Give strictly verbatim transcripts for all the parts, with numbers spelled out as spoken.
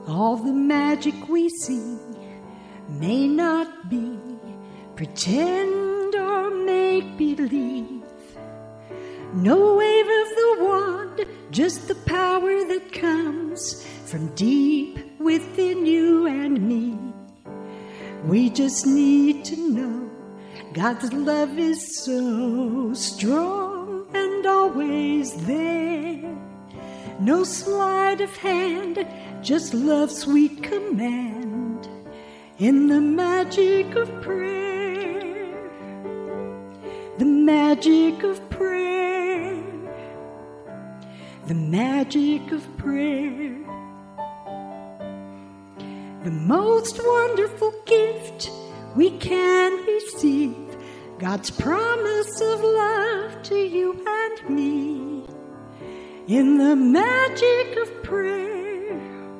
All the magic we see may not be pretend or make believe. No wave of the wand, just the power that comes from deep within you and me. We just need to know God's love is so strong and always there. No sleight of hand, just love's sweet command in the magic of prayer. The magic of prayer. The magic of prayer. The most wonderful gift we can receive, God's promise of love to you and me, in the magic of prayer.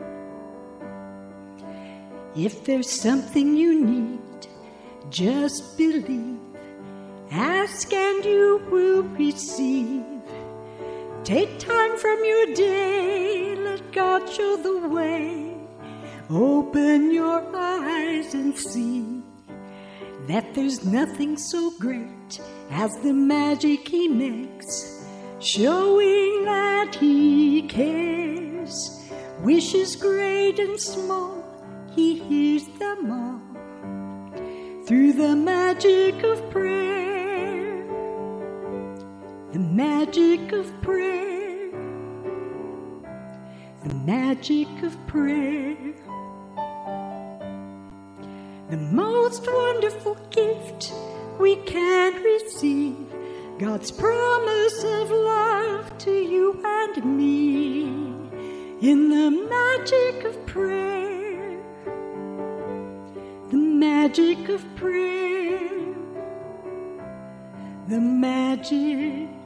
If there's something you need, just believe. Ask and you will receive. Take time from your day, let God show the way. Open your eyes and see that there's nothing so great as the magic He makes, showing that He cares. Wishes great and small, He hears them all through the magic of prayer. The magic of prayer. The magic of prayer. The most wonderful gift we can receive, God's promise of love to you and me, in the magic of prayer. The magic of prayer. The magic